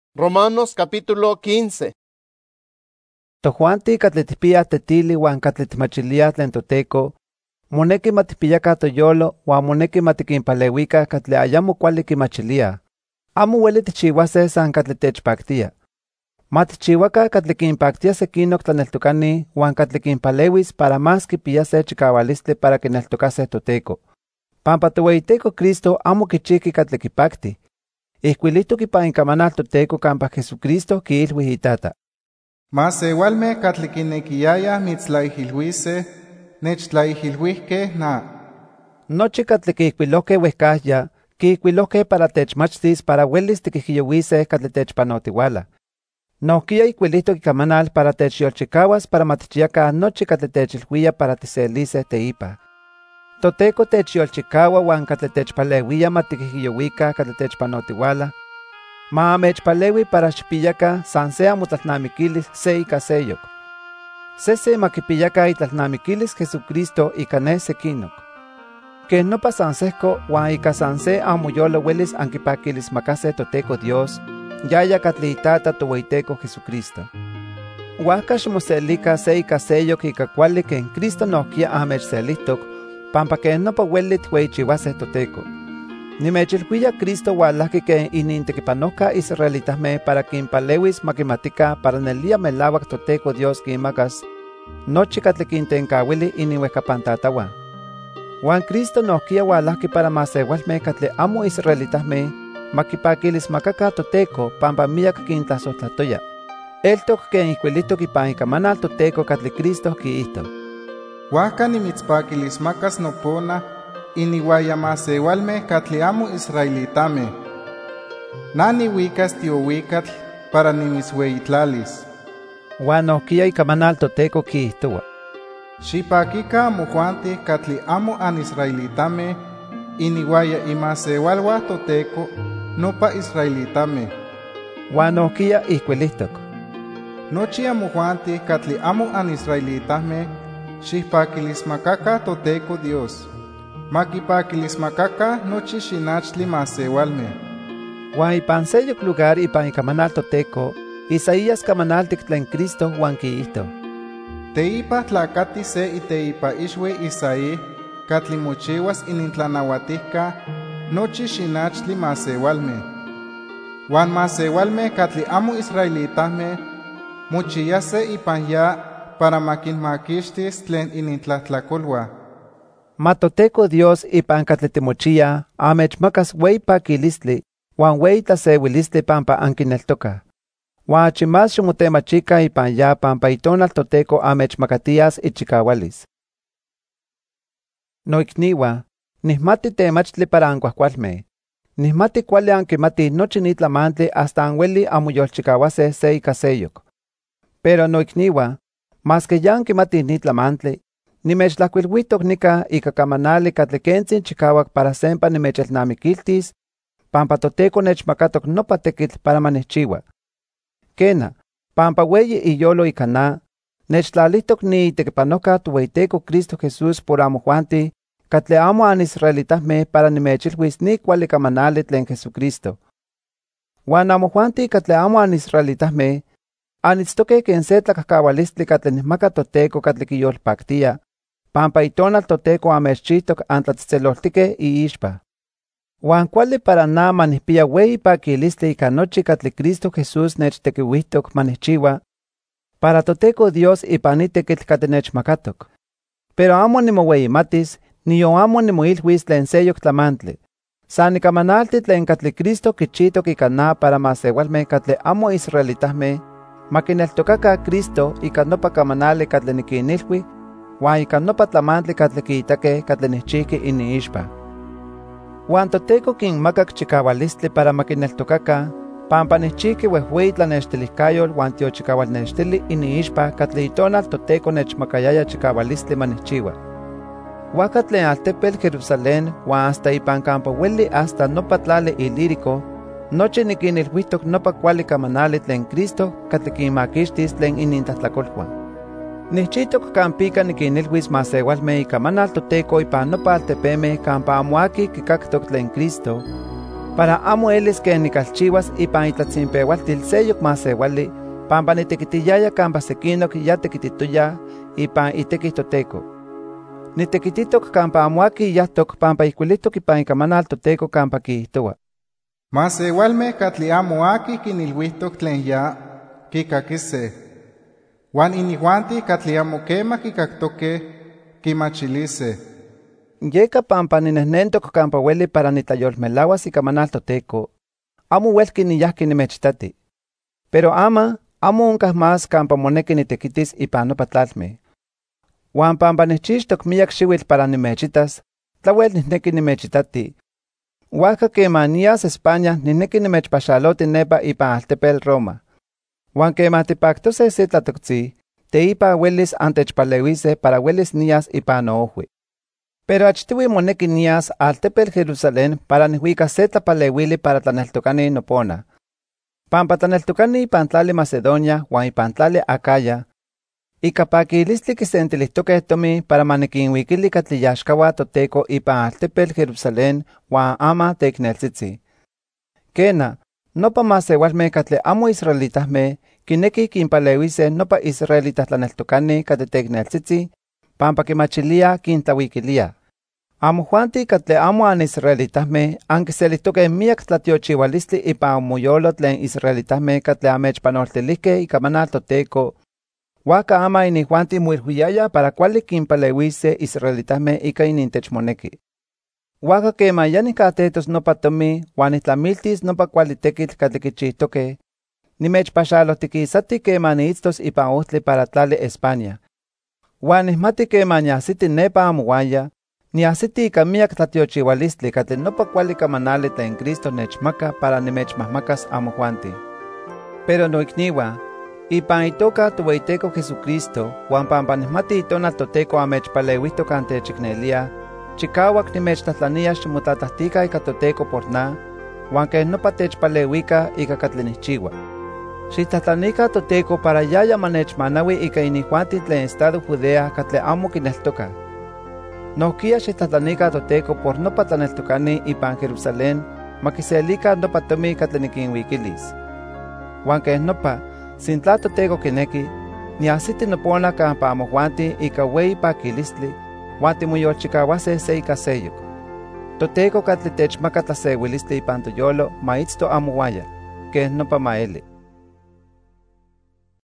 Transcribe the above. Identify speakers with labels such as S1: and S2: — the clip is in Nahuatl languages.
S1: Romanos capítulo 15.
S2: Tojuanti katli tipiyah tetili huan katli timachiliah tlen toTeko, moneki ma tipiyakah toyolo huan moneki ma tikinpaleuikah katli ayamo kuali kimachiliah. Amo ueli tichiuaseh san katli techpaktia. Ma tichiuakah katli kinpaktia sekinok tlaneltokani huan katli kinpaleuis para más kipiyaseh chikawalistli para kineltokaseh toTeko. Pampa toweiteko Cristo amo kichiki katli kipakti. Ihkuilihtok ipan incamanal toTeko kampa Jesucristo kiilhui itata:
S3: Masewalmeh katli kinekiyayah mitztlaijilhuiseh, nechtlaijilhuihkeh na.
S2: Nochi katli kiihkuilohkeh uehcahya, kiihkuilohkeh para techmachtis para uelis tikijiyouiseh katli techpanotiuala. Nohkia ihkuilihtok icamanal para techyolchikahuas para ma tichiakah nochi katli techilhuia para tiseliseh teipa. ToTeko techyolchikaua huan katli techpaleuia ma tikijiyouikah katli techpanotiuala, ma amechpaleui para xipiyakah san se amotlalnamikilis se ika seyok. Se ma kipiyakah itlalnamikilis Jesucristo ika ne sekinok. Ken nopa san sehko huan ika san se amoyolo uelis ankipakilismakaseh toTeko Dios, yaya katli itata toweiteko Jesucristo. Huajka ximoselikah se ika seyok ika kuali ken Cristo nohkia amechselihtok, pampa ken nopa ueli tiueyichiuaseh toTeko. Nimechilhuia Cristo ualahki ken inintekipanojkah israelitahmeh para kinpaleuis ma kimatikah para nelia melauak toTeko Dios kinmakas nochi katli kintenkauili iniuejkapantatauan. Huan Cristo nohkia ualahki para masewalmeh katli amo israelitahmeh ma kipakilismakakah toTeko pampa miak kintlasojtlatoya. Eltok ken ihkuilihtok ipan icamanal toTeko katli Cristo kiihtok:
S3: Huajka nimitzpakilismakas nopona iniuaya masewalmeh katli amo israelitameh. Na niuikas tiouikatl para nimitzueyitlalis.
S2: Huan nohkia icamanal toTeko kiihtoua:
S3: Xipakikah amojuantih katli amo anisraelitameh, iniuaya imasewalwah toTeko nopa israelitameh.
S2: Huan nohkia ihkuilihtok:
S3: Nochi amojuantih katli amo anisraelitameh, xihpakilismakakah toTeko Dios. Ma kipakilismakakah nochi xinachtli masewalmeh.
S2: Huan ipan seyok lugar ipan icamanal toTeko, Isaías camanaltik tlen Cristo huan kiihto:
S3: Teipa tlakati se iteipa ixui Isaí katli mochiuas inintlanauatihkah nochi xinachtli masewalmeh. Huan masewalmeh katli amo israelitahmeh mochiyaseh ipan ya para makinmakixtis tlen inintlahtlakolhuah.
S2: Ma toTeko Dios ipan katli timochiah amechmakas ueyi pakilistli huan ueyi tlasewilistli pampa ankineltokah. Huan achi más ximotemachikah ipan ya pampa itonal toTeko amechmakatias ichikahualis. Noikniuah, nihmati temachtli para ankuajkualmeh. Nihmati kuali ankimatih nochi ni tlamantli hasta anhueli anmoyolchikauaseh se ika seyok. Pero noikniuah, maske ya ankimatih ni tlamantli, nimechtlajkuiluihtok nika ika camanali katli kenzin chikauak para sempa nimechelnamikiltis, pampa toTeko nechmakatok nopa tekitl para ma nihchiua. Kena, pampa ueyi iyolo ika na, nechtlalihtok niitekipanojkah toweiteko Cristo Jesús por amojuantih katli amo anisraelitahmeh para nimechilhuis ni kuali camanali tlen Jesucristo. Huan amojuantih katli amo anisraelitahmeh, anitztokeh ken se tlakahkawalistli katli nihmaka toTeko katli kiyolpaktia, pampa itonal toTeko amechchihtok antlatztzeloltikeh iixpa. Huan kuali para na ma nihpiya ueyi pakilistli ika nochi katli Cristo Jesús nechtekiuihtok ma nihchiua, para toTeko Dios ipan ni tekitl katli nechmakatok. Pero amo nimoueyimatis, nion amo nimoilhuis tlen seyok tlamantli. San nicamanalti tlen katli Cristo kichitok ika na para masewalmeh katli amo israelitahmeh ma kineltokakah Cristo ika nopa camanali katli nikinilhui huan ika nopa tlamantli katli kiitakeh katli nihchihki iniixpa. Huan toTeko kinmakak chikawalistli para ma kineltokakah, pampa nihchihki uehueyi tlanextilihkayol huan tiochikawalnextili iniixpa katli itonal toTeko nechmakayaya chikawalistli ma nihchiua. Huajka tlen altepetl Jerusalén huan hasta ipan campo ueli hasta nopa tlali Ilírico, nochi nikinilhuihtok nopa kuali camanali tlen Cristo katli kinmakixtis tlen inintlahtlakolhuan. Nihchihtok kampika nikinilhuis masewalmeh icamanal toTeko ipan nopa altepemeh kampa amo aki kikaktok tlen Cristo, para amo elis ken nikalchiwas ipan itlatzinpeualtil seyok masewali, pampa nitekitiyaya kampa sekinok ya tekititoya ipan itekih Toteko. Nitekititok kampa amo aki yahtok pampa ijkuilitok ipan ikamanal Toteko kampa kijtoa:
S3: Masewalmeh katli amo aki kinilhuihtok tlen ya kikakiseh, uan inihuanti katli amo kemah kikaktokeh kimachiliseh.
S2: Yeka pampa ninehnentok kampa ueli para nitlayolmelawas ikamanal Toteko, amo uelki niyahki nimechtati. Pero ama, amo onkah mas kampa moneki nitekitis ipan nopa tlalmeh. Uan pampa nihchixtok miyak xiuitl para nimechitas, tlauel nihneki nimechitati. Huajka kema nias España nihneki nimechpaxaloti nepa ipan altepetl Roma. Uan kema tipaktoseh se tlatoktzin, teipa uelis antechpaleuiseh para uelis nias ipan noohui. Pero achtiui moneki nias altepetl Jerusalén para nihuikas se tlapaleuili para tlaneltokani nopona. Pampa tlaneltokani ipan tlali Macedonia uan ipan tlali Acaya, ika pakilistli kisentilijtokeh tomi para manikinhuikili katli yaxkaua Toteko ipan altepetl Jerusalén uan ama teikneltzitzi. Kena, nopa masewalmeh katli amo israelitahmeh kineki kinpaleuiseh nopa israelitah tlaneltokani katli teikneltzitzi, pampa kimachilia kintlauikilia. Amojuanti katli amo anisraelitahmeh ankiselijtokeh miak tlatiochiualistli ipan amoyolo tlen israelitahmeh katli amechpanoltilihkeh ikamanal Toteko, huajka ama inijuanti moilhuiyaya para kuali kinpaleuiseh israelitahmeh ika inintechmoneki. Huajka kema ya nikahtetos nopa tomi uan nitlamiltis nopa kuali tekitl katli kichihtokeh, nimechpaxalohtikisati kema niitztos ipan ohtli para tlali España. Uan nihmati kema niahsiti nepa amowaya, niahsiti ika miak tlatiochiualistli katli nopa kuali kamanali tlen Cristo nechmaka para nimechmahmakas amojuanti. Pero noikniuan, ipan itoka Tohueyiteco Jesucristo, uan pampa nihmati itonal Toteko amechpaleuihtok antechikneliah, chikauak nimechtlahtlania ximotlatlahtika ika Toteko por na, uan ken nopa techpaleuika ika katli nihchiua. Xitlahtlanikan Toteko para yaya manechmanaui ika inijuanti tlen estado Judea katli amo kineltokah. Nohkia xitlahtlanikan Toteko por nopa tlaneltokani ipan Jerusalén makiselikan nopa tomi katli nikinhuikilis. Uan ken nopa, sintla Toteko kineki, niahsiti nopona kampa amojuanti ika ueyi pakilistli, uan timoyolchikauaseh se ika seyok. Toteko katli techmaka tlasewilistli ipan toyolo maitzto amowaya, ken nopa maeli.